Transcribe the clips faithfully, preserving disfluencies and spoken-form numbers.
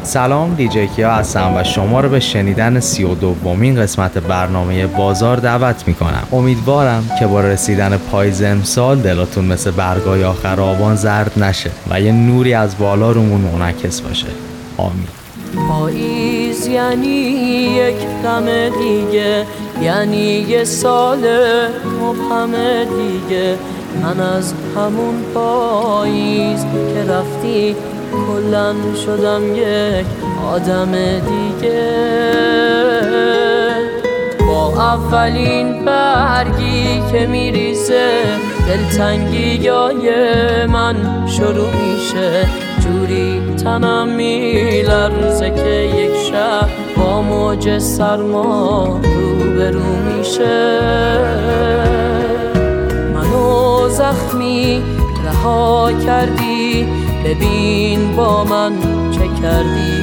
سلام، دیجی کیا هستم و شما رو به شنیدن سی و دومین قسمت برنامه بازار دعوت میکنم. امیدوارم که با رسیدن پاییز امسال دلاتون مثل برگای آخر آبان زرد نشه و یه نوری از بالا رومون منعکس باشه. آمین. پاییز یعنی یک غم دیگه، یعنی یه سال مبهم دیگه. من از همون پاییز که رفتی کلن شدم یک آدم دیگه. با اولین برگی که میریزه دلتنگیای من شروع میشه. جوری تنم میلرزه که یک شب با موج سرما روبرو میشه. منو زخمی رها کردی، ببین با من چه کردی.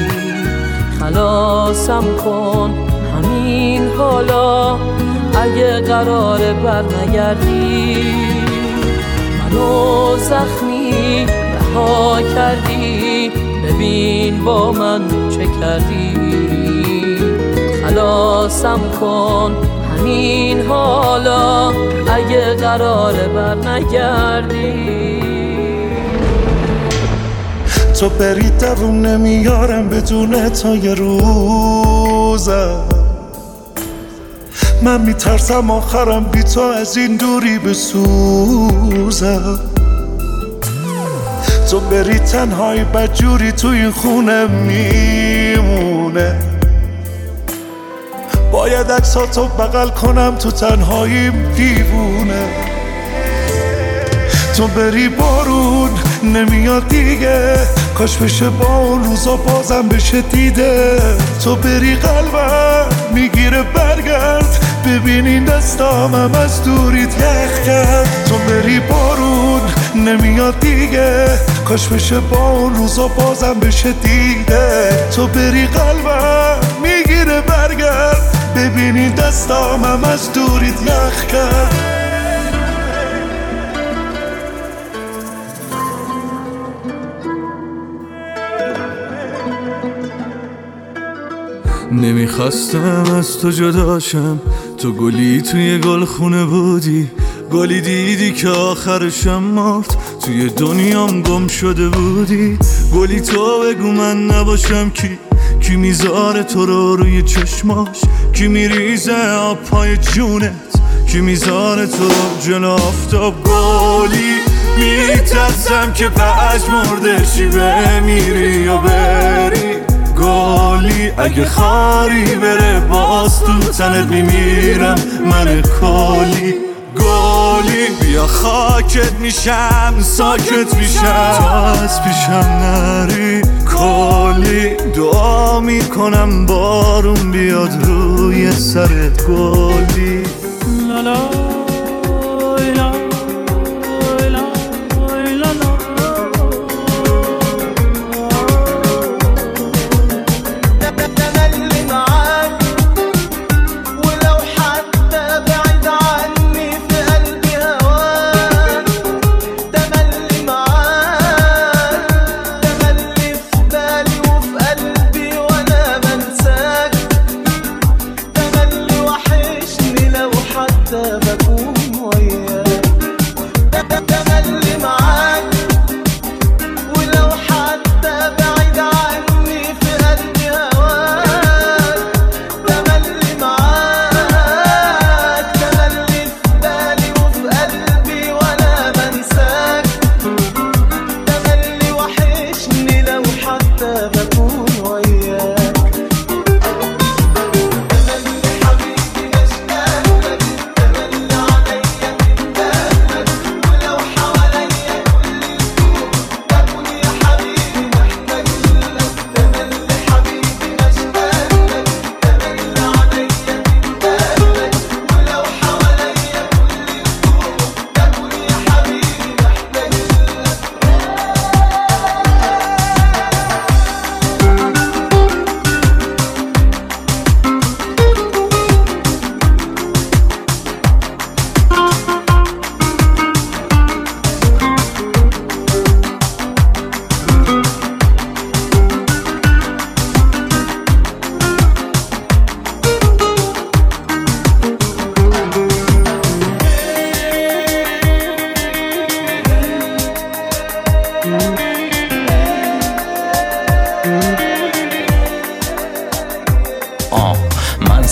خلاصم کن همین حالا اگه قراره بر نگردی. منو زخمی رها کردی، ببین با من چه کردی. خلاصم کن همین حالا اگه قراره بر نگردی. تو بری دوون نمیارم بدون تا یه روزم. من میترسم آخرم بی تو از این دوری بسوزم. تو بری تنهایی بدجوری تو این خونه میمونه. باید عکساتو بغل کنم تو تنهاییم دیوونه. تو بری بارون نمیاد دیگه، کاش بشه با اون روزا بازم بشه دیده. تو بری قلبم میگیره برگرد، ببین این دستامم از دوریت یخ کرد. تو بری بارون نمیاد دیگه، کاش بشه با اون روزا بازم بشه دیده. تو بری قلبم میگیره برگرد، ببین این دستامم از دوریت یخ کرد. نمیخواستم از تو جداشم، تو گلی توی گل خونه بودی. گلی دیدی که آخرشم مرد، توی دنیام گم شده بودی. گلی تو بگو من نباشم کی، کی میذاره تو رو روی چشماش، کی میریزه آب پای جونت، کی میذاره تو رو جلو آفتاب. گلی میترسم که پش مرده شی بمیری یا بری. گلی اگه خاری بره باز تو تنت میمیرم من کلی. گلی بیا خاکت میشم ساکت میشم تو از پیشم نری. کلی دعا میکنم بارون بیاد روی سرت. گلی لالا بكون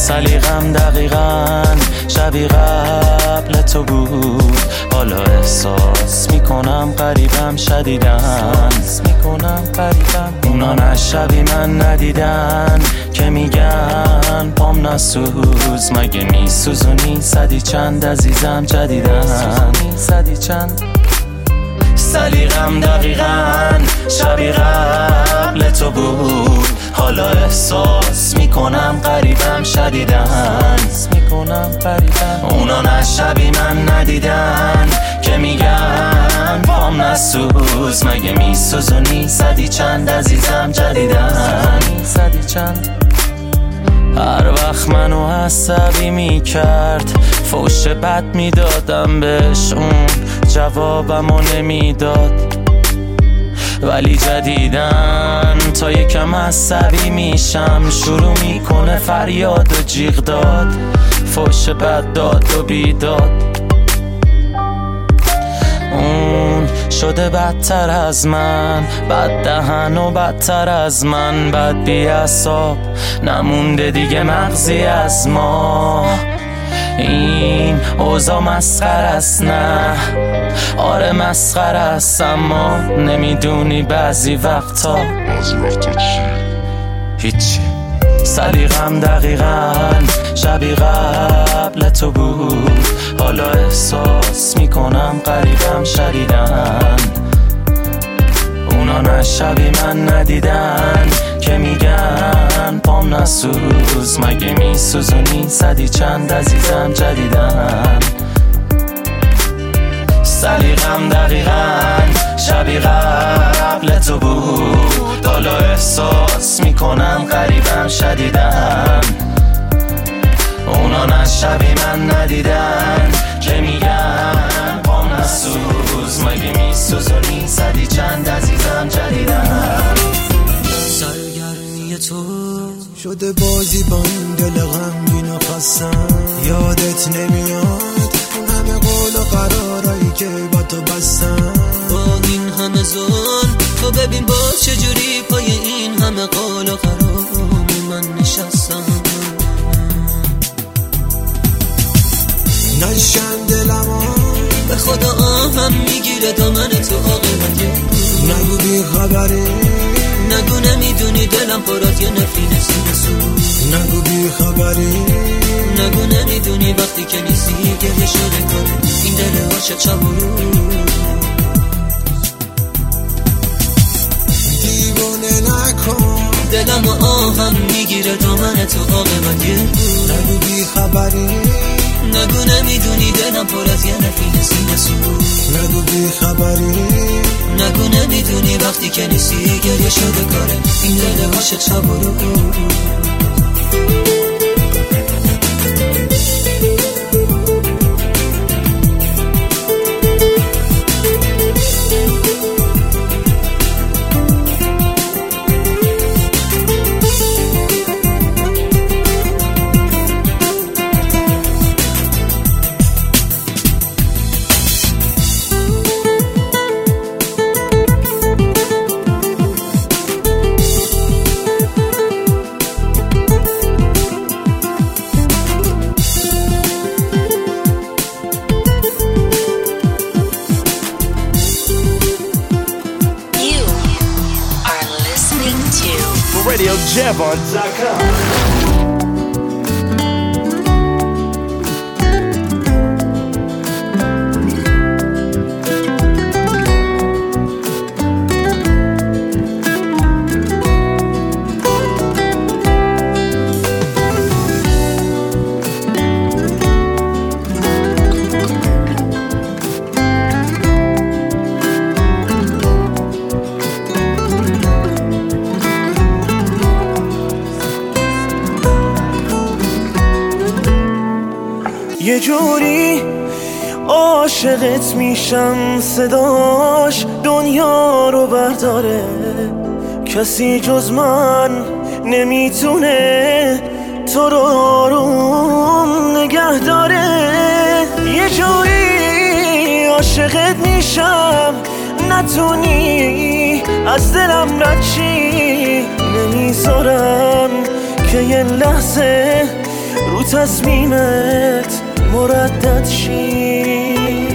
سلیقم دقیقاً شبیه قبل تو بود، حالا احساس میکنم قریبم شدیدن میکنم قریبم. اونا نه شبیه من ندیدن که میگن پام نسوز، مگه میسوزونی صدی چند عزیزم جدیدن صدی چند. سلیقم دقیقاً شبیه قبل تو بود، حالا احساس میکنم قریبم شدیدن میکنم قریبم. اونا نه شبیه من ندیدن که میگن پام نسوز، مگه میسوزونی صدی چند عزیزم جدیدن صدی چند. هر وقت منو عصبی میکرد فوش بد میدادم بهش، اون جوابمو نمیداد. ولی جدیدن تا یکم عصبی میشم شروع میکنه فریاد و جیغ داد، فوش بد داد و بیداد. اون شده بدتر از من، بد دهن و بدتر از من، بد بی اعصاب نمونده دیگه مغزی از ما. این اوضاع مسخره است، نه آره مسخره است، اما نمیدونی بعضی وقتا بعضی وقتا چی؟ هیچی. سلیقم دقیقاً شبیه قبل تو بود، حالا احساس میکنم قریبم شدیدن. اونا نه شبیه من ندیدن که میگن پام نسوز، مگه میسوزونی صدی چند عزیزم جدیدن. سلیقم دقیقاً شبیه قبل تو بود، حالا احساس میکنم قریبم شدیدن. اونا نه شبیه من ندیدن که میگن پام نسوز، مگه میسوزونی صدی چند عزیزم جدیدن. سرگرمی تو شده بازی با این دل غمگین و خستم، یادت نمیاد اون همه قول و قرارایی که با تو بستم. با این همه ظلم تو ببین با چجوری پای این همه قول و قرار من نشستم. نشن دلم به خدا آهم میگیره دامن تو عاقبت. نگو بی خبری، نگو نمیدونی دلم پر از یه نفرین سینه سوز. نگو بی خبری، نگو نمیدونی وقتی که نیستی گریه شده کنه این دل عاشق شب و روز. دیوانه نکن دلم و آهم میگیره دامن تو عاقبت. نگو بی خبری، نگو نمیدونی دلم پر از یه نفرین سینه سوز. نگو بی خبری، نگو نمیدونی وقتی که نیستی گریه شده کاره این دل عاشق شب و روز. radio jevon dot com. یه جوری عاشقت میشم صداش دنیا رو برداره، کسی جز من نمیتونه تو رو آروم نگه داره. یه جوری عاشقت میشم نتونی از دلم رد چی، نمیذارم که یه لحظه تصمیمت مردد شی.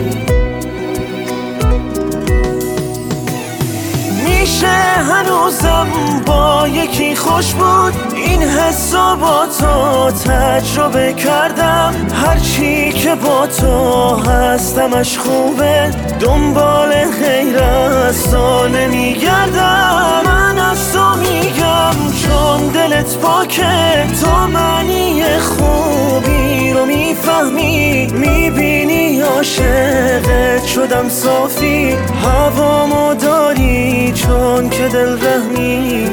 میشه هنوزم با یکی خوش بود، این حسا با تو تجربه کردم. هرچی که با تو هستمش خوبه، دنبال غیر از تو نمیگردم. من از تو میگم چون دلت پاکه، تو معنی خوبی رو میفهمی، میبینی عاشقت شدم صافی. هوامو داری چون که دل رحمی.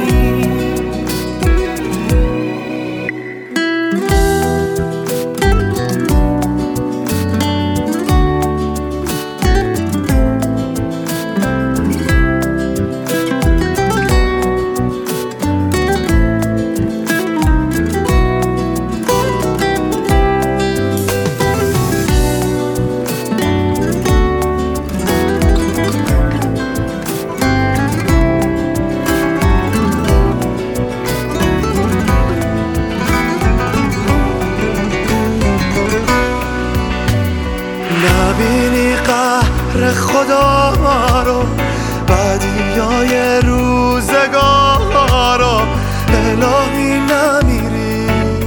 نبینی قهر خدا رو، بدیای روزگار رو، الهی نمیری،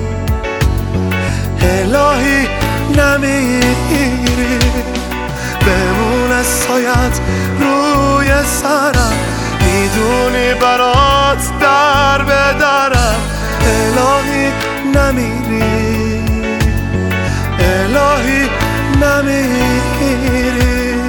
الهی نمیری. بمونه سایت روی سرم، میدونی برات در بدرم. الهی نمیری، الهی نمیری.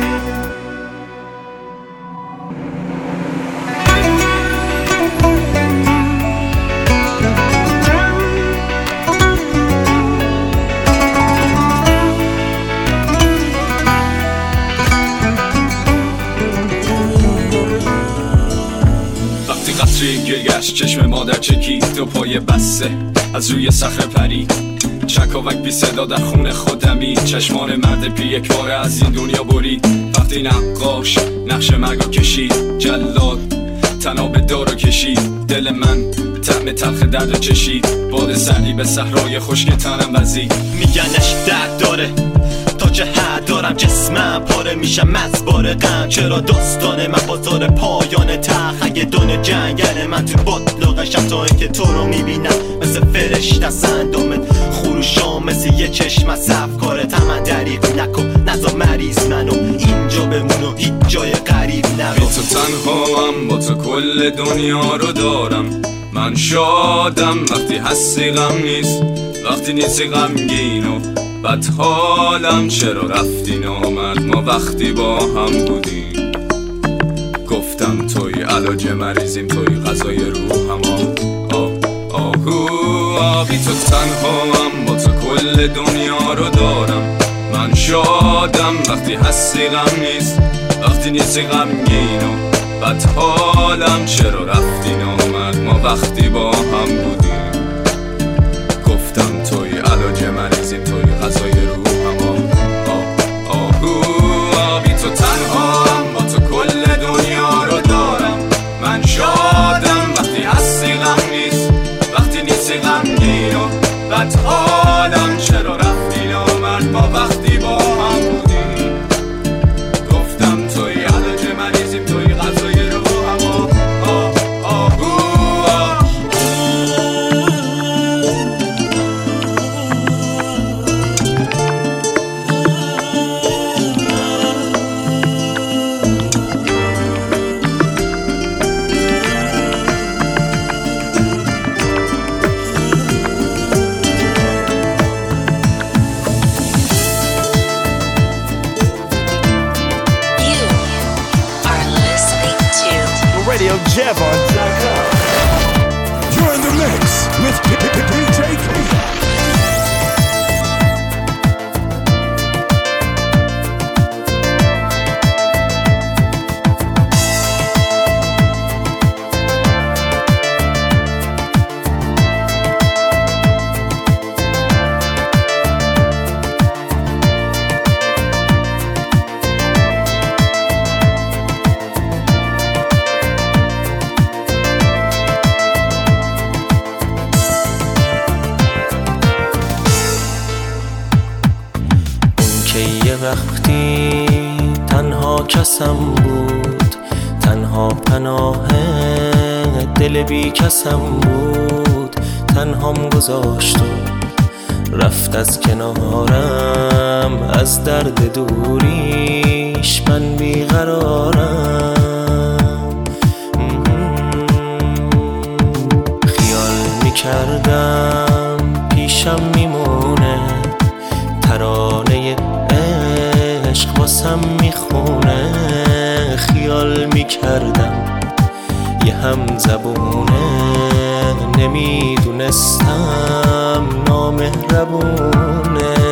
وقتی قطری گرگشت چشم مادر چکید، دو پای بسته از روی صخره پرید. چکاوک بی صدا در خون خودمی، چشمان مرد پی یک بار از این دنیا برید. وقتی نقاش نقش مرگو کشید، جلاد تناب دارو کشید. دل من طعم تلخ درد چشید، باد سردی به صحرای خشک تنم وزید. میگنش درد داره تا چه حد دارم، جسمم پاره میشم از بار غم. چرا داستان من بازار پایان تخ، اگه دونه جنگل من تو باطلاقشم، تا اینکه تو رو میبینم مثل فرشته سندامت خروشام، مثل یه چشم صف کارت. من دریق نکن نزا مریض منو اینجا بمونو، هیچ جای غریب نرو. بی تو تنها هم با تو کل دنیا رو دارم. من شادم وقتی هستی، غم نیست وقتی نیستی غمگین و بد حالم. چرا رفتی نامد ما وقتی با هم بودیم. گفتم توی علاج مریضیم، توی غذای روحم. آه آهو آبی تو تنها هم با تو کل دنیا رو دارم. من شادم وقتی هستی، غم نیست وقتی نیستی غمگین و بد حالم. چرا رفتی نامد ما وقتی با هم بودیم. گفتم توی علاج مریضیم، توی غذای روحم. آه آهو آبی تو تنها هم با تو کل دنیا رو دارم. من شادم وقتی هستی، غم نیست وقتی نیستی غمگین و بد حالم. چرا رفتی نامد ما وقتی با هم بودیم. گفتم توی علاج مریضیم، توی غذای روحم. آه آهو radio javon dot com. You're in the mix with D J K. کسم بود، تنها پناه دل بی کسم بود. تنهام گذاشت و رفت از کنارم، از درد دوریش من بیقرارم. خیال میکردم پیشم میمونه، ترانه عشق واسم میخونه. خیال میکردم یه هم زبونه، نمیدونستم نامهربونه.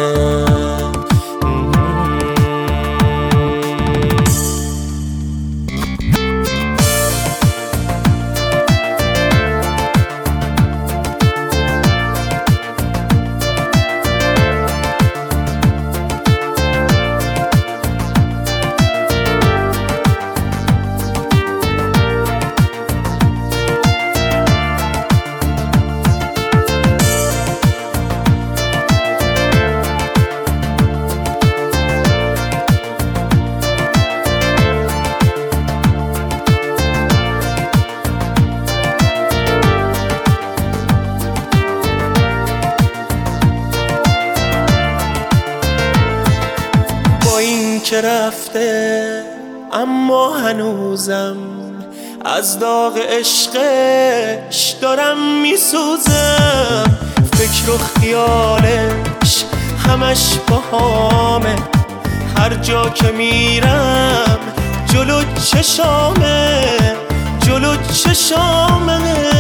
که رفته اما هنوزم از داغ عشقش دارم میسوزم. فکر و خیالش همش باهامه، هر جا که میرم جلو چشامه، جلو چشامه.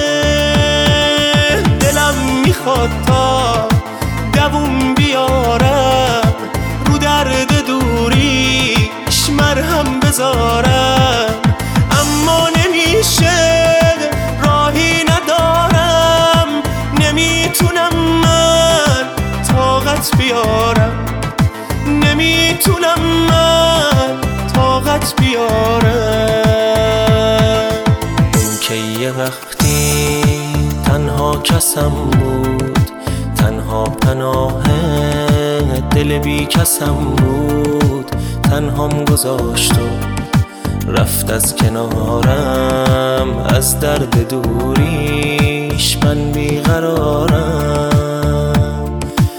دلم میخواد تا دووم بیارم، رو درد دوریش مرهم بذارم. اما نمیشه، راهی ندارم، نمیتونم من طاقت بیارم، نمیتونم من طاقت بیارم. این که یه وقتی تنها کسم بود، تنها پناه دل بی کسم بود. تنهام گذاشت و رفت از کنارم، از درد دوریش من بیقرارم.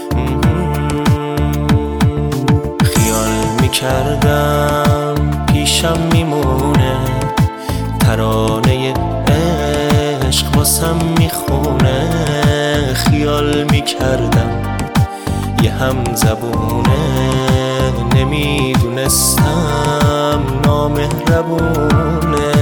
خیال میکردم پیشم میمونه، ترانه عشق واسم میخونه. خیال میکردم یه هم زبونه، نمیدونستم نامهربونه.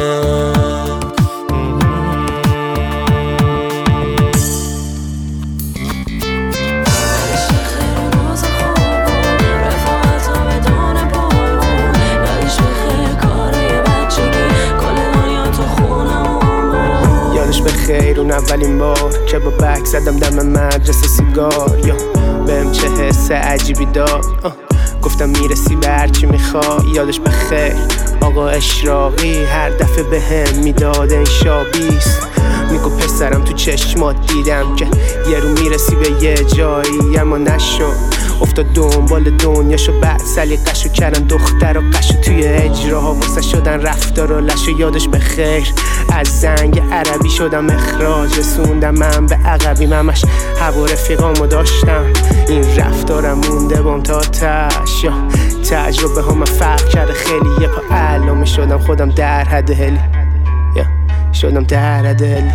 یادش به خیر اون اولین بار که با بک زدم دم مدرسه سیگار، یا بهم چه حس عجیبی داد، گفتم میرسی به هرچی میخوای. یادش به خیر آقا اشراقی هر دفعه به هم میداد این شابیست، میگو پسرم تو چشمات دیدم که یه رو میرسی به یه جایی، اما نشد. افتاد دنبال دنیاشو، بعد سلیقشو کردن دختر و قشو، توی اجراها واسه شدن رفتار و لشو. یادش به خیر از زنگ عربی شدم اخراج، رسوندم من به عقبی، همش هوا رفیقامو داشتم. این رفتارم مونده بام تا تش، یا تجربه ها من فرق کرده خیلی. یه پا علامه شدم خودم در حد هلی، یا شدم در حد هلی.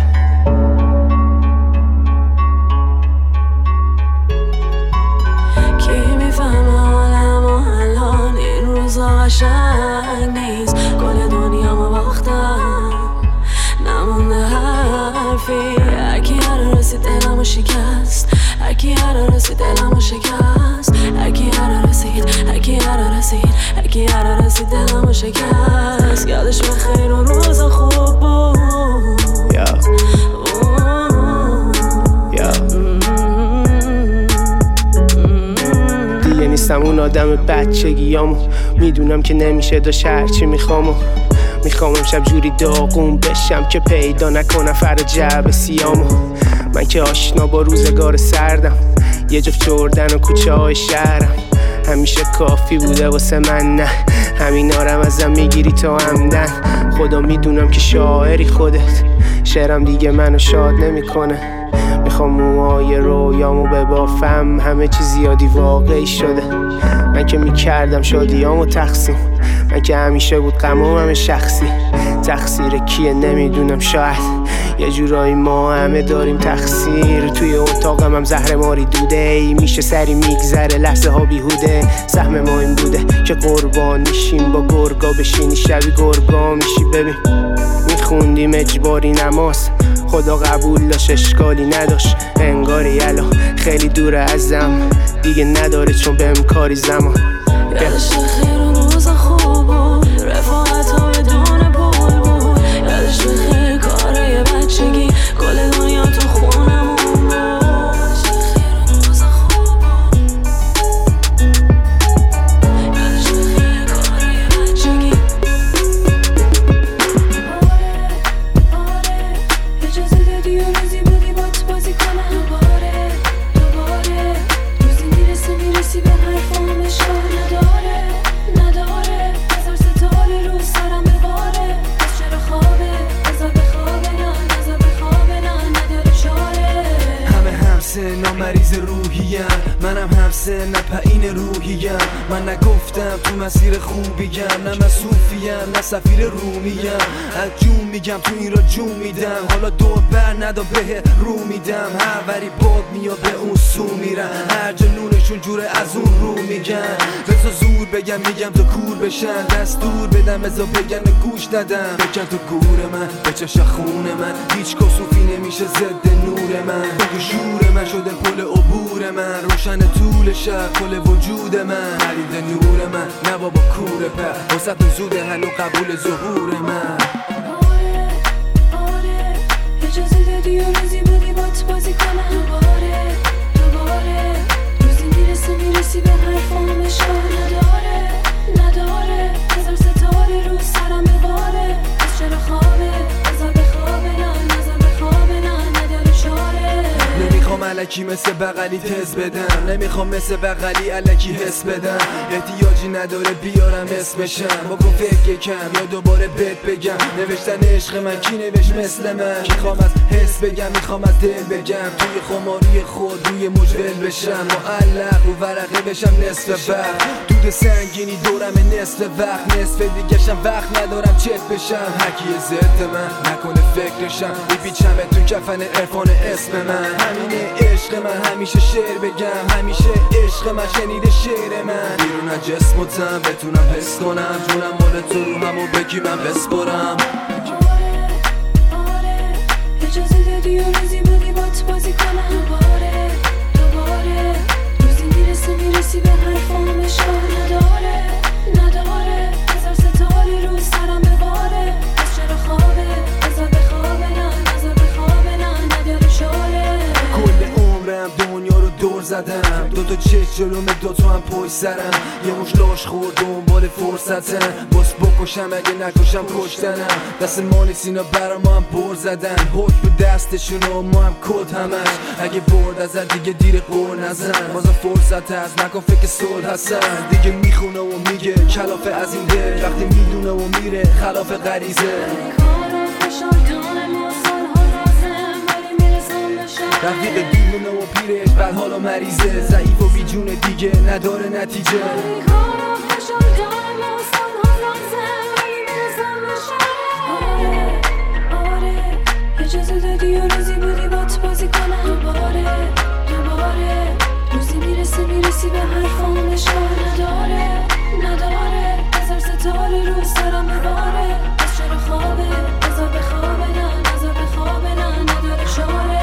قشنگ نیست، کل دنیا ما باختم، نمونده حرفی. هرکی هر رسید دلمو شکست، هرکی هر رسید دلمو شکست، هرکی هر رسید، هرکی هر رسید، هرکی هر رسید دلمو شکست. یادش بخیر و روز خوب بود. yeah. دیگه نیستم اون آدم بچگیامو، میدونم که نمیشه داشت هرچی میخوامو. میخوام امشب جوری داغون بشم که پیدا نکنم فردا جعب سیامو. من که آشنا با روزگار سردم، یه جفت جردن و کوچه های شهرم، همیشه کافی بوده واسه من، نه همین آرم ازم میگیری تو همدن. خدا میدونم که شاعری خودت، شعرم دیگه منو شاد نمیکنه. میخوام موهای رویامو ببافم، همه چی زیادی واقعی شده. من که میکردم شادیامو تقسیم، من که همیشه بود غمم همه شخصی. تقصیر کیه نمیدونم، شاید یه جورایی ما همه داریم تقصیر. توی اتاقم هم زهر ماری دوده ای، میشه سری میگذره لحظه ها بیهوده. سهم ما این بوده که قربان میشیم با گرگا بشینی شبی گرگا میشی. ببین میخوندیم اجباری نماز، خدا قبول داشت اشکالی نداشت. انگاری الان خیلی دوره ازم، دیگه نداره چون بهم کاری زمان. یادش خیر و روز خوب بود، رفاقت ها بدون پول بود. یادش خیر کاره بچگی، کل دنیا تو خونمون بود. یادش خیر و روز خوب بود، یادش خیر کاره بچگی. آره آره اجازه دادی و روزی بودی بات بازی کنم. دوباره دوباره روزی میرسه میرسی به حرفام اشکال نداره نداره. هزار ستاره رو سرم بباره، پس چرا خوابه بذار بخوابه، نه نذار بخوابه، نه نداره چاره. همه همسن مریض روحیم، منم همسن پایین روحیم. من نگفتم تو مسیر خوبیم، نه من صوفیم نه سفیر رومیم. از جون میگم تو این را جون میدم، حالا دور بر ندا به رو میدم. هر وری باد میاد به اون سو میرم، هر جنونشون جوره از اون رو میگن. بذار زور بگم میگم تو کور بشن، دستور بدم بذار بگم گوش ندم. بکن تو گور من بچش خون من، هیچ کسوفی نمیشه ضد نور من. بگو شور من شده پل عبور من، روشن طول شب کل وجود من. خرید نور من نه بابا کوره پر، وسط زوده هنو قبول ظهور من. آره آره اجازه دادی و روزی بودی بات بازی کنم. دوباره دوباره روزی میرسه میرسی به حرفام اشکال نداره نداره. هزار ستاره رو سرم بباره، پس چرا خوابه بذار بخوابه، نه نذار بخوابه، نه نداره چاره. نمیخوام الکی مثل بغلی تز بدم، نمیخوام مثل بغلی الکی حس بدم. احتیاجی نداره بیارم اسمشم، بکن فکر کم یا دوباره بهت بگم. نوشتن عشق من کی نوشت مثل من؟ میخوام از حس بگم میخوام از دل بگم، توی خماری خود روی مجول بشم. معلق رو ورقه بشم نصف وقت، دود سنگینی دورم نصف وقت. نصف دیگه‌شم وقت ندارم چت بشم. هرکی ضد من نکنه فکرشم، میپیچم تو کفن عرفان اسم من. همینه عشق من همیشه شعر بگم، همیشه عشق من شنیده شعر من. بیرون از جسم و تن بتونم حس کنم، جونم مال تو رو همو بگی من بسپرم. آره آره اجازه دادی و روزی بودی بات بازی کنم. دوباره دوباره روزی میرسه میرسی به حرفام اشکال نداره نداره. هزار ستاره رو سرم بباره، پس چرا خوابه بذار بخوابه، نه نذار بخوابه، نه نداره چاره. کل عمرم دنیا رو دور زدم، دو تا چشم جلوم دو تا هم پشت سرم. یه مش لاش خورد دنبال فرصتم، باس بکشم اگه نکشم کشتنم. دست ما نیست اینا برا ما هم بر زدن، حکم به دستشون و ما هم کد همش. اگه برد ازن دیگه دیر قور نزن، بازم فرصت هست نکن فکر صلح هستن. دیگه میخونه و میگه کلافه از این دل، وقتی میدونه و میره خلاف غریزه. رفیق دیوونه و پیرش بعد حالا مریضه، ضعیف و بی جون دیگه نداره نتیجه. آره آره اجازه دادی و روزی بودی بات بازی کنم. دوباره دوباره روزی میرسه میرسی به حرفام اشکال نداره نداره. هزار ستاره رو سرم بباره، پس چرا خوابه بذار بخوابه، نه نذار بخوابه، نه نداره چاره.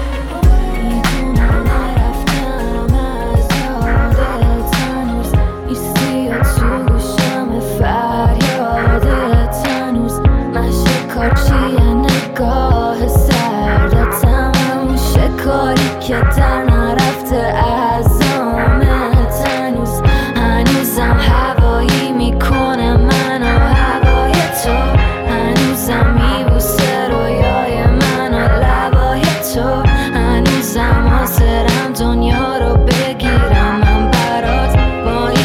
که در نرفته از آمت هنوز هنوزم هوایی میکنه من و هوای تو، هنوزم میبوسه رویای من و لبای تو، هنوزم حاضرم دنیا رو بگیرم من برات با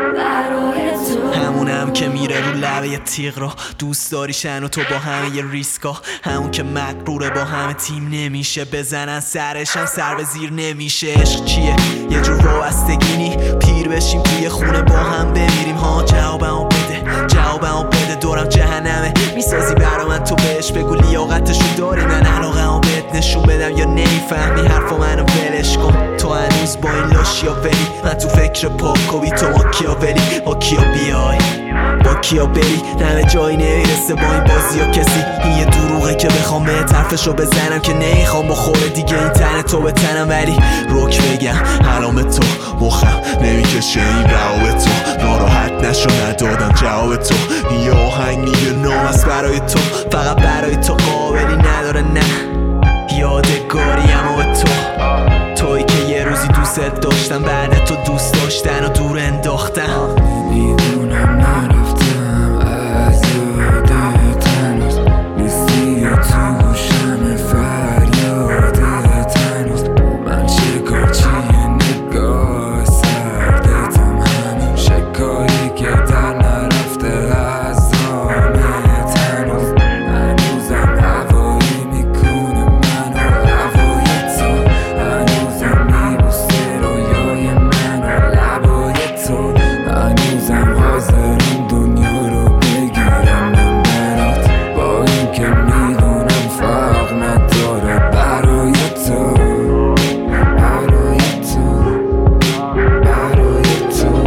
برای تو. همونم که میره رو لبه تیغ رو دوست داریشن و تو با همه ی ریسکا، همون که مقروره با همه تیم نمیشه، بزنن سرشم سر به زیر نمیشه. عشق چیه؟ یه جور وابستگینی، پیر بشیم توی خونه با هم بمیریم ها. جوابمو بده جوابمو بده دورم جهنمه میسازی برا من، تو بهش بگو لیاقتشو داری، من علاقمو بهت نشون بدم یا نمیفهمی حرفو منو ولش کن. تو هنوز با این لاشیا ولی من تو فکر پاکوی، تو ما کیا ولی با کیا بیای با کیا بری، همه جایی نمیرسه با این بازی ها کسی. این یه دروغه که بخوام به طرفشو بزنم که نمیخوام بخوره دیگه این تن تو به تنم، ولی روک بگم حرام تو مخم نمیکشه این رواب تو، ناراحت نشو ندادم جواب تو. این یه آهنگ یه نام است برای تو، فقط برای تو قابلی نداره نه یادگاریم و تو، توی که یه روزی دوست داشتم بعد تو دوست داشتن و دور انداختم. میدونم نرفتم از یادت هنوز، نیستی یا تو گوشم فریادت هنوز، من چکار چیه نگاه سردتم همون شکایی که در نرفته از دامت هنوز، هنوزم هوایی میکنه منو هوای تو، هنوزم میبوسه رویای منو لبای تو، هنوزم حاضرم دنیا رو بگیرم من برات، با این که میدونم فرق نداره برای تو برای تو برای تو،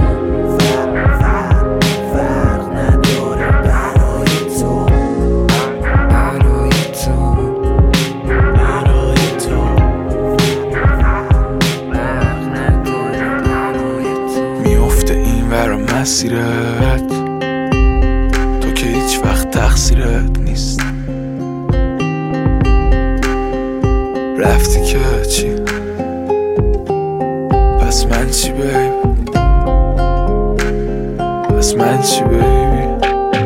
فرق نداره برای تو برای تو برای تو، فرق نداره برای تو. میفته این ور مسیرت تو که هیچ وقت تقصیرت نیست، رفتی که چی پس من چی بیبی، پس من چی بیبی،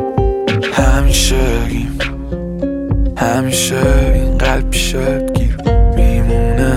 همیشه گیم همیشه این قلب پیشت گیر میمونه،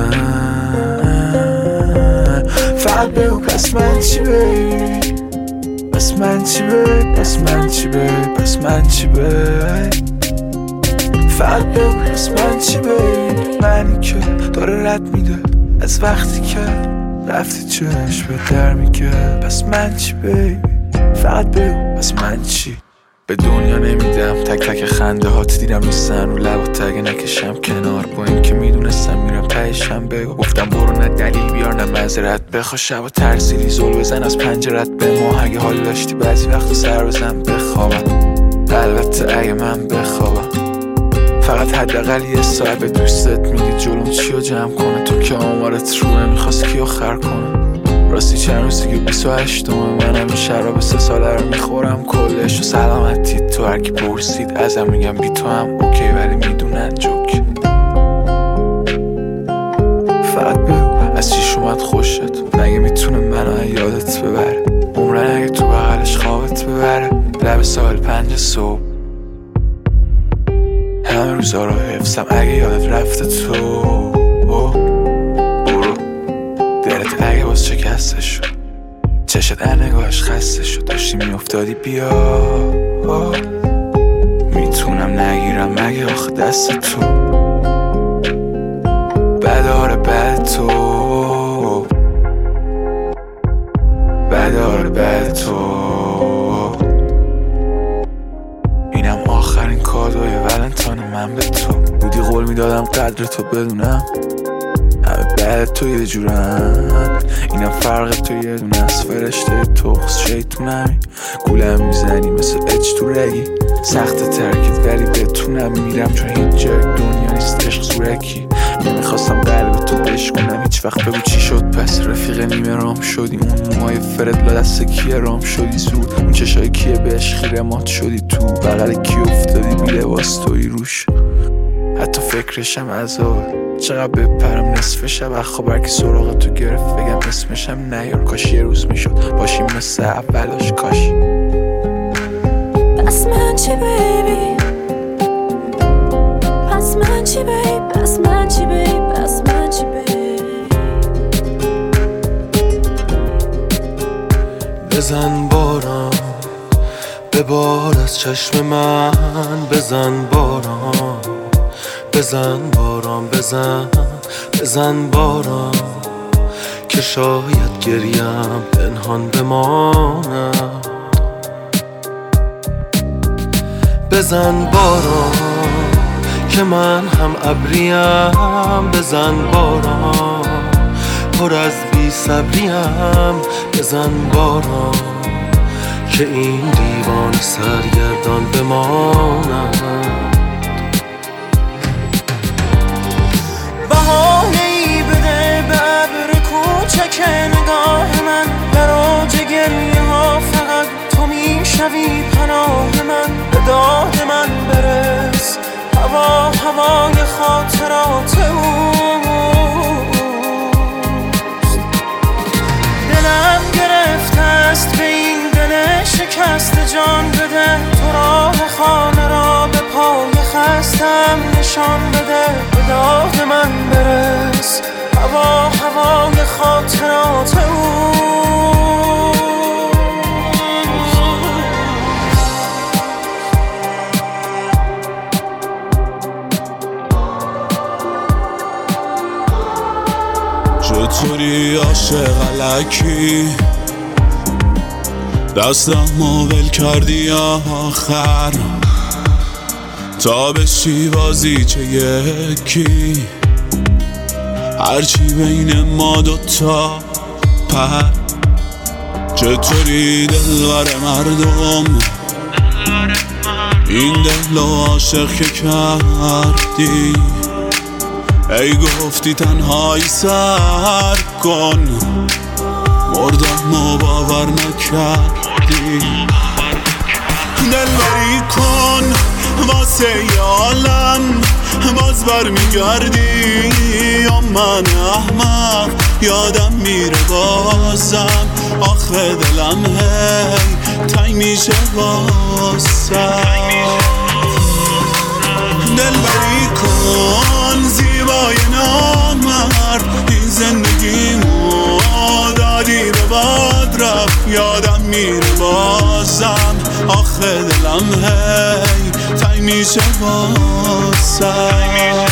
فقط بگو پس من چی بیبی، پس من چی بیبی، پس من چی بیبی، پس من چی بیبی، فقط بگو پس من چی بیبی، منی که داره رد میده از وقتی که رفتی چشم به در میگه، پس من چی بیبی، فقط بگو پس من چی. به دنیا نمیدم تک تک خنده هات دیدم نیستن رو لب و تگه نکشم کنار، با این که میدونستم میرم تهشم بگو، گفتم برو نه دلیل بیار نه معذرت بخوا، شب و ترسیدی زل بزن از پنجرت به ما، اگه حال داشتی بعضی وقت سر بزن بخوابم، البته اگه من بخوابم، فقط حداقل یه ساعت به دوستت میگی جلوم چیو جمع کنه، تو که آمارت روه میخواست کیو خر کنه، راستی چند روزی که بیست و هشتمه منم این شراب سه ساله رو میخورم کلش و سلامتی، تو هرکی پرسید ازم میگم بی تو هم اوکی ولی میدونن جوک، فقط بگو از چیش اومد خوشت، مگه میتونه منو یادت ببره، عمرن اگه تو بغلش خوابت ببره، لب سال پنج صبح همه روزا رو حفظم اگه یادت رفته تو، برو دلت اگه باز شکسته شد، چشت در نگاهش خسته شد، داشتی میافتادی بیا، میتونم نگیرم مگه آخه دست تو، بداره بد تو بداره بد تو، اینم آخرین کادوی ولنتاین من به تو، بودی قول میدادم قدر تو بدونم، همه بعد تو یه جورن، اینم فرق تو یه دونه از فرشته تخص شیطونمی، گولم میزنی مثل اچ تو رگی، سخت ترکت ولی بتونم میرم چون هیچ جای دنیا نیست عشق زورکی، نمیخواستم قلب تو بشکنم هیچ وقت، بگو چی شد پس رفیق نیمه رام شدی، اون موهای فرد لا دست کیه رام شدی زود، اون چشای کیه بهش خیره مات شدی تو بغل کی افتادی بی لباس توی روش، حتی فکرشم عذاب، چقدر بپرم نصف شب خواب هرکی سراغ تو گرفت بگم اسمشم نیار، کاش یه روز میشد باشیم مثل اولاش کاش. پس من چی بیبی، پس من چی بیبی، پس من چی بیبی، پس من چی بیبی، بزن باران ببار از چشم من، بزن باران بزن باران بزن بزن باران که شاید گریم پنهان بمانم. بزن باران که من هم ابریم، بزن باران پر از بی صبریم، بزن باران که این دیوان سرگردان بمانم. بهانه‌ای بده به ابر کوچک نگاه من، در اوج گریه ها فقط تو میشوی پناه من. به داد من برس هوا هوای خاطرات اوست. دلم گرفته است به این دل شکست، جان بده تو راه خانه را به پای خستم نشان بده. به داد من برس هوا هوای خاطرات اوست. چطوری عاشق الکی دستم ول کردی آخر، تا بشی بازی چه یکی هرچی بین ما دوتا پر. چطوری دلبر مردم این دل و عاشق که کردی، ای گفتی تنهایی سر کن، مردم و باور نکردی. دلبری کن واسه یالم باز بر میگردی، یا من احمق یادم میره بازم، آخه دلم هی تنگ میشه واسم. دلبری کن زیبای نامرد، این زندگیمو دادی به باد رفت، یادم میره بازم، آخه دلم هی تنگ میشه واسم.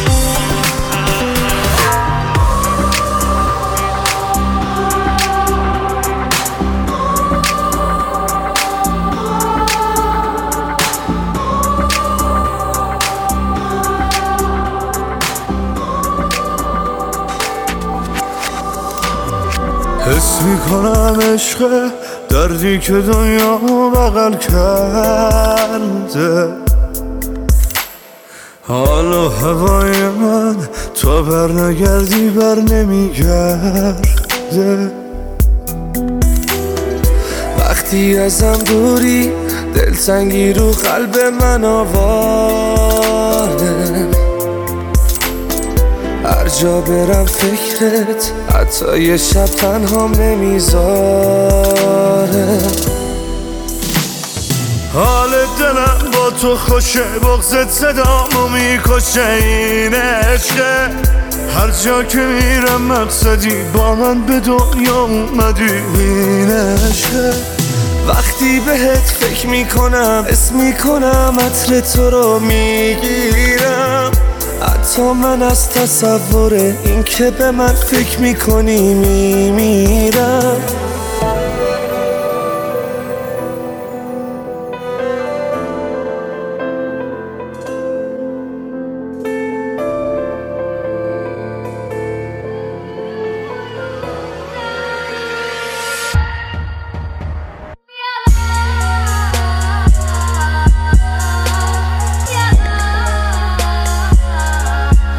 حس میکنم عشق دردی که دنیا بغل کرده، حالا هوای من تو بر نگردی بر نمیگرده. وقتی ازم دوری دلتنگی رو قلب من آواره، هر جا برم فکرت حتی یه شب تنهام نمیذاره. حال دلم با تو خوشه، بغضت صدامو میکشه، این عشقه هر جا که میرم مقصدی، با من به دنیا اومدی، این عشقه. وقتی بهت فکر میکنم اسم میکنم عطر تو رو میگیرم، حتی من از تصور این که به من فکر میکنی میمیرم.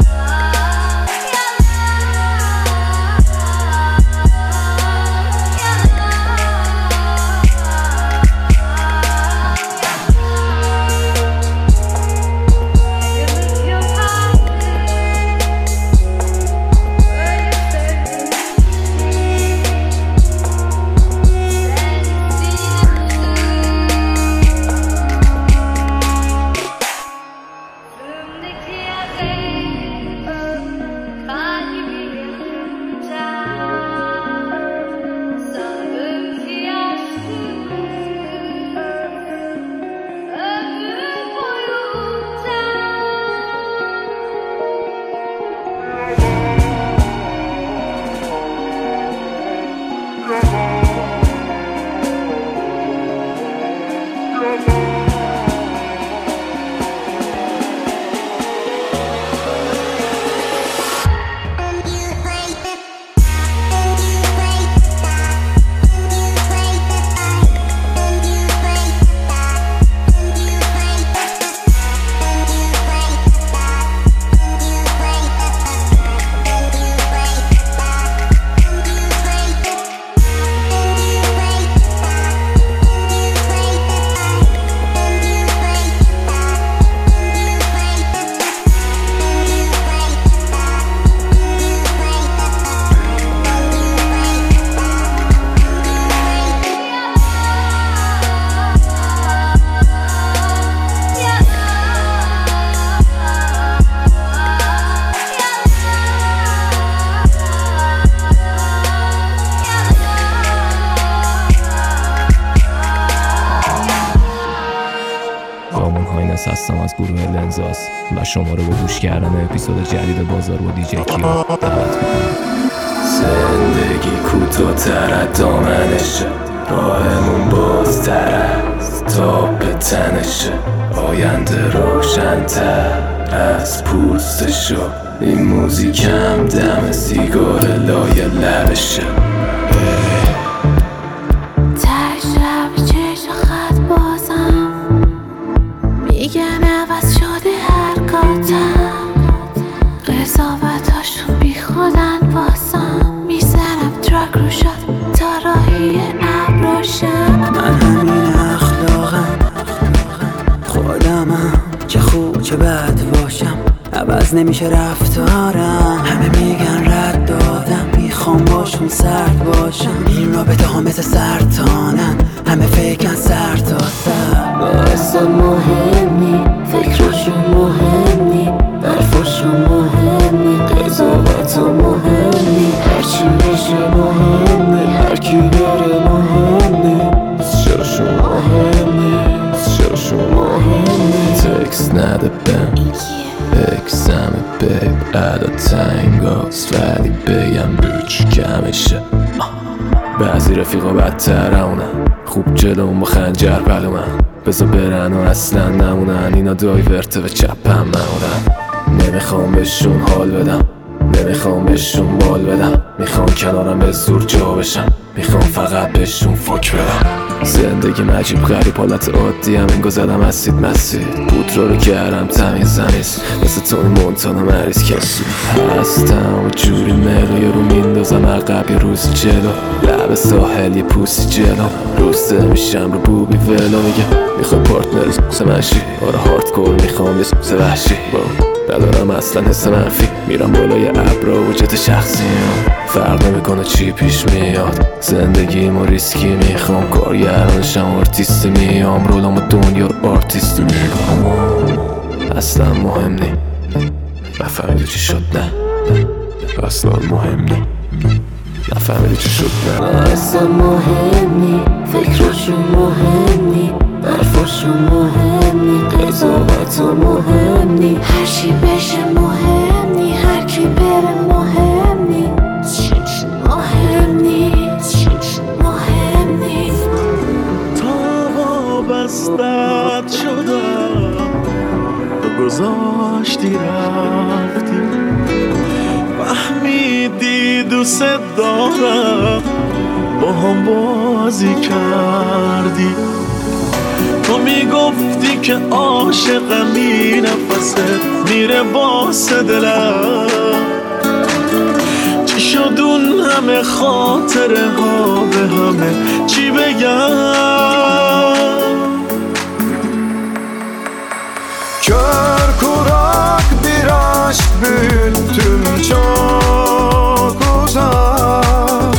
Yeah. عباس هستم از گروه لنزاس و شما رو به گوش کردن اپیزود جدید بازار با دیجی کیا دعوت میکنم. زندگی کوتاه‌تر از دامنشه، راهمون بازتر از تاب تنشه، آینده روشن‌تر از پوستشو، این موزیکم دم سیگار لای لبشه. نمیشه رفتارم، همه میگن رد دادم، میخوام باشون سرد باشم، این رابطه ها مثل سرطانن، همه فکرن سر تا سر. اصلا مهمی فکراشون مهمی، برفاشون مهمی، قضاوتو مهمی، هرچی میشه مهمی، هرکی بره مهمی، چراشون مهمی، چراشون مهمی. تکس نده بهم اکسم بیب ادا تنگاست، ولی بگم روچ کمشه. بعضی رفیقا بدتر اونن، خوب جلوم با خنجر بلومن، بزا برن و اصلا نمونن، اینا دایورته و چپم مونن. نمیخوام بهشون حال بدم، نمیخوام بهشون بال بدم، میخوام کنارم به زور جا بشم، میخوام فقط بهشون فک بدم. زندگی مجیب غریب حالت عادی هم انگو زدم اسید مسید، بودرا رو کردم تمیز زمیز، مثل توی مونتانا مریض کسی هستم و جوری مقیه رو میندازم عقب یه روز جلو، لب ساحل یه پوسی جلو، روسته میشم رو بوبی ولو، میگه میخوای پارتنر سمشی، آره هاردکور میخوام یه سوز وحشی، ندارم اصلا حس منفی، میرم بالای ابرا و جت شخصی هم. فرق نمیکنه چی پیش میاد، زندگی ما ریسکی، میخوام کارگرانشم آرتیستی، میام رولام دنیا رو آرتیستی میگم، اصلا مهم نی نفهمیدی چی شد، نه اصلا مهم نی نفهمیدی چی شد، نه اصلا مهم نی فکراشون مهم نی، برفاشون مهم نی، قضاوتو مهم نی، هرچی بشه مهم نی، هرکی بره مهم نی، مهم نی مهم نی. تا وابستت شدم تو گذاشتی رفتی، فهمیدی دوست دارم با هم بازی کردی، تو میگفتی که عاشقمی، نفست میره واسه دلم، چی شد اون همه خاطره ها به همه چی بگم. Kör kurak bir aşk büyüttüm çok uzak,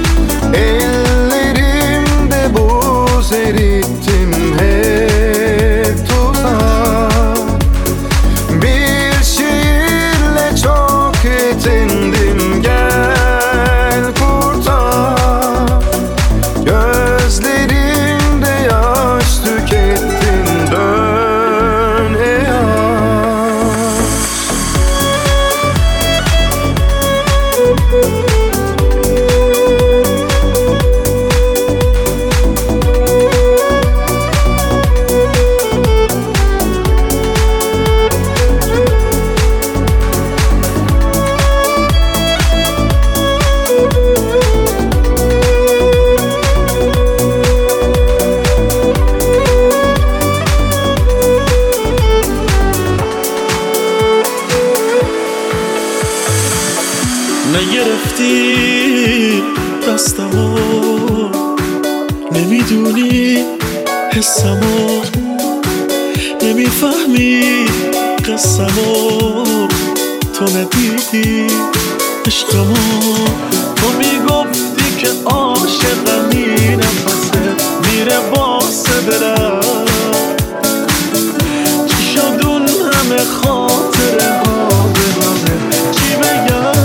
ellerimde buz erittim hep tuzak, bir şiirle çok yetindim, gel kurtar, gözlerimde yaş tükettin, dön ey aşk. نگرفتی دستمو، نمیدونی حسمو، نمیفهمی قسمو، تو ندیدی عشقمو، تو میگفتی که عاشقمی، نفست میره واسه دلم، چی شد اون همه خاطره ها به همه چی بگم.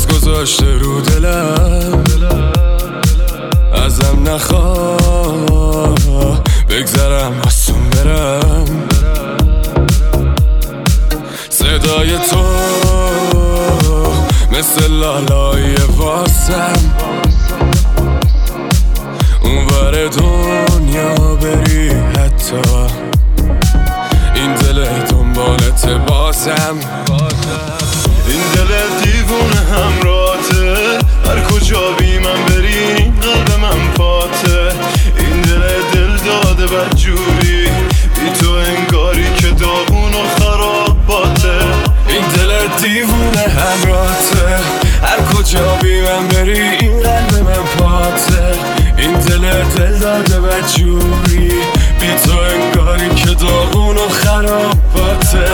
دست گذاشته رو دلم، ازم نخواه بگذرم آسون برم. صدای تو مثل لالای واسم، اون ور دنیا بری حتی این دل دنبالت بازم. این دل دیوونه همراته، هر کجا بی من بری قلب من پاته. این دل دل داده بدجوری، بی تو انگاری که داغون و خراباته. این دل دیوونه همراته، هر کجا بی من بری این قلب من پاته. این دل دل داده بدجوری، بی تو انگاری که داغون و خراباته.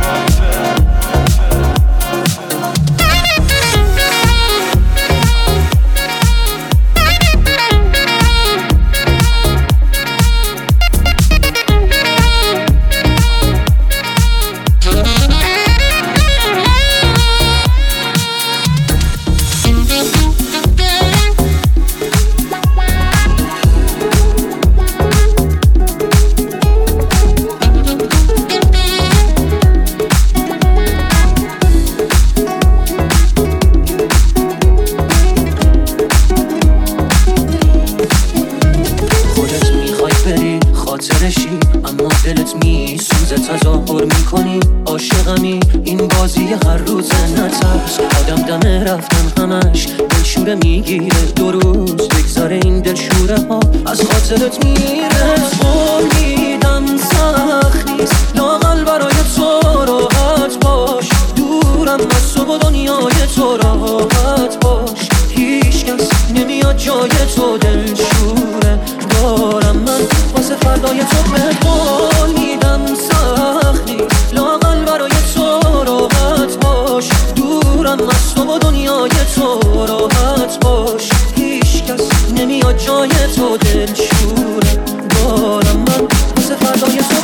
اما دلت می سوزه تظاهر میکنی عاشقمی، این بازی هر روزه نترس. آدم دم رفتن همش دلشوره میگیره، دو روز بگذاره این دلشوره ها از خاطرت میره. فهمیدم سخت نیست لااقل برای تو راحت باش، دورم از تو و دنیای تو راحت باش. هیچ کس نمیاد جای تو دلشوره دارم من واسه فردای تو. مهمان میدم سخت نیست لااقل برای تو راحت باش، دورم از تو و دنیای تو راحت باش. هیچ کس نمیاد جای تو دلشوره دارم من واسه فردای تو.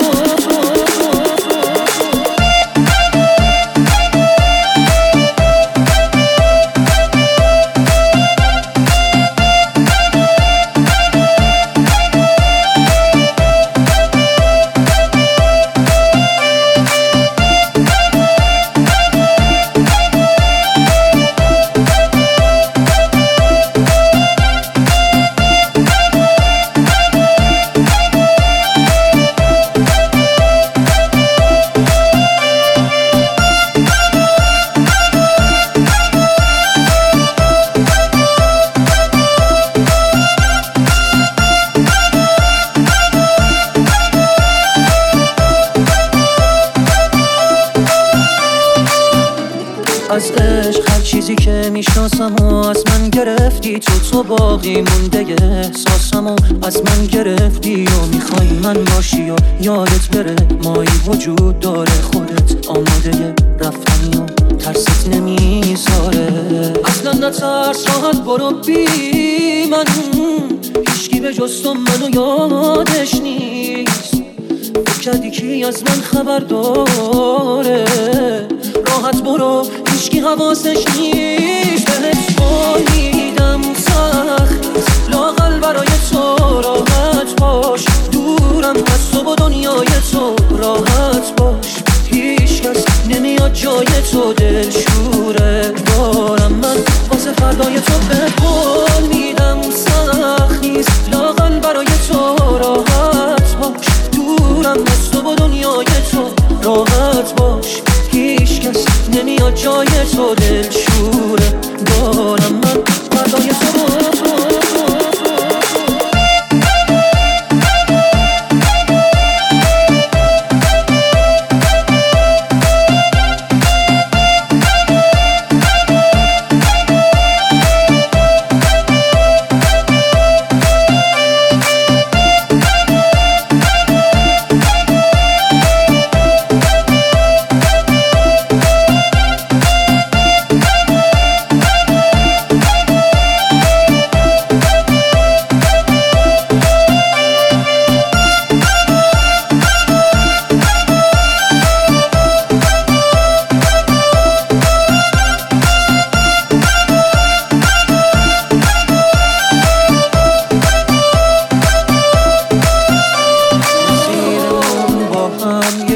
از عشق هر چیزی که میشناسم و از من گرفتی تو، تو باقی مونده احساسم و از من گرفتی و میخوای من باشی و یادت بره مایی وجود داره، خودت آماده رفتنی و ترست نمیذاره. اصلا نترس راحت برو بی من، هیچکی به جز تو منو یادش نیست. فکر کردی کی از من خبر داره، راحت برو هیچکی حواسش نیست. بهت فهمیدم سخت لااقل برای تو راحت باش، دورم از تو و دنیای تو راحت باش. هیچ کس نمیاد جای تو دلشوره دارم من واسه فردای تو. بهت فهمیدم سخت نیست لااقل برای تو راحت باش، دورم از تو و دنیای تو راحت باش. هیچ کس نمیاد جای تو دلشوره دارم من فردای تو.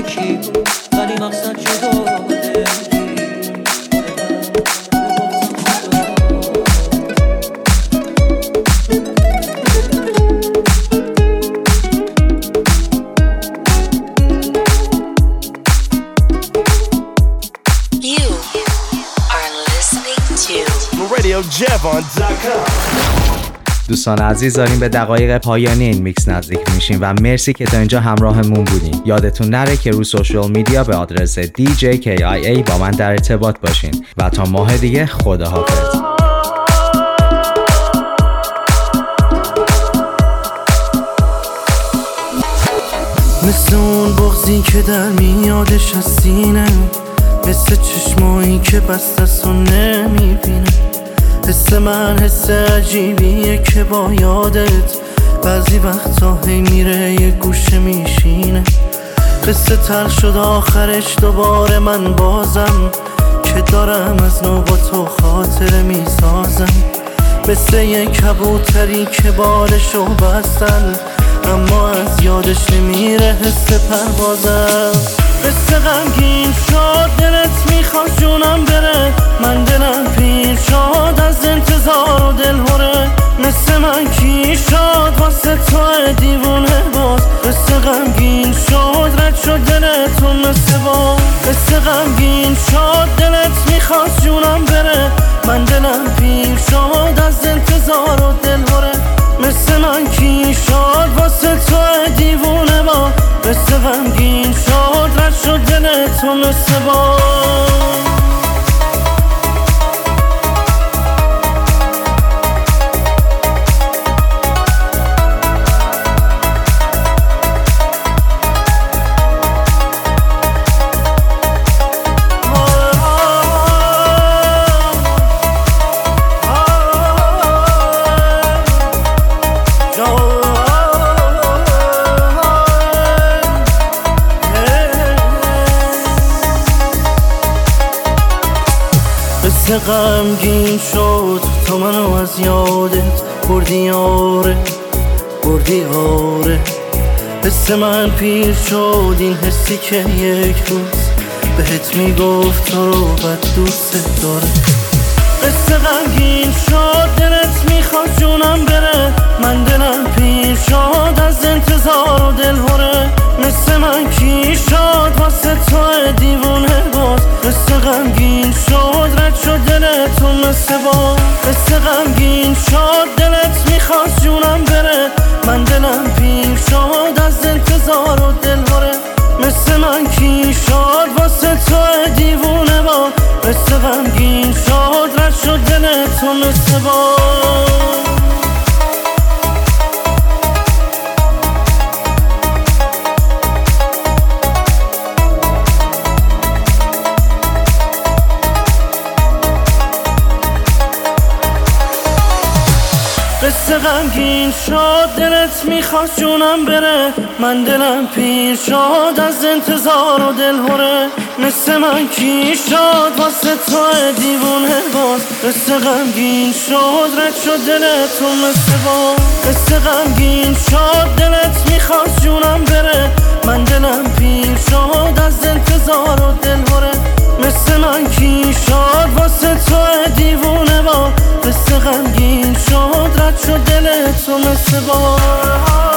یکی ولی مقصد جدا دوستان عزیز داریم به دقایق پایانی این میکس نزدیک میشیم و مرسی که تا اینجا همراهمون بودین. یادتون نره که رو سوشال میدیا به آدرس دی جی کی آی ای با من در ارتباط باشین و تا ماه دیگه خداحافظ. مثل اون بغضی که در میادش از سینه، مثل چشمایی که بستست و نمیبینه. حس من حس عجیبیه که با یادت بعضی وقتا هی میره یه گوشه میشینه. قصه تلخ شد آخرش دوباره من بازم که دارم از نو با تو خاطره میسازم. مثل یه کبوتری که بالشو بستن اما از یادش نمیره حس پروازم. قصه غمگین شد دلت میخواد جونم بره، من دلم پیر شد از انتظار و دلهوره. مثل من کی شد واسه تو دیوونه باز. قصه غمگین شد رد شد دلتون مثل باز. قصه غمگین شد دلت میخواد جونم بره، من دلم پیر شد از انتظار و دلهوره. مثل من کی شد واسه تو دیوونه با. قصه غمگین شد رد شد دلتون مثل با. قصه غمگین شد تو منو از یادت بردی آره بردی آره. قصه من پیر شد این حسی که یک روز بهت میگفت تو رو بد دوست داره. قصه غمگین شد دلت میخواد جونم بره، من دلم پیر شد از انتظار و دلهوره. مثل من کی شد واسه تو دیوونه باز. قصه غمگین شد رد شد دلتون مثل باز. قصه غمگین شد دلت میخواد جونم بره، من دلم پیر شد از انتظار و دلهوره. مثل من کی شد واسه تو دیوونه با. قصه غمگین شد رد شد دلتون مثل باز. قصه غمگین شد دلت میخواد جونم بره، من دلم پیر شد از انتظار و دلهوره. مثل من کی شد واسه تو دیوونه باز. قصه غمگین شد رد شد دلتون مثل باز. قصه غمگین شد دلت میخواد جونم بره، من دلم پیر شد از انتظار و دلهوره. مثل من کی شد واسه تو دیوونه با. قصه غمگین شد رد شد دلتون مثل باز.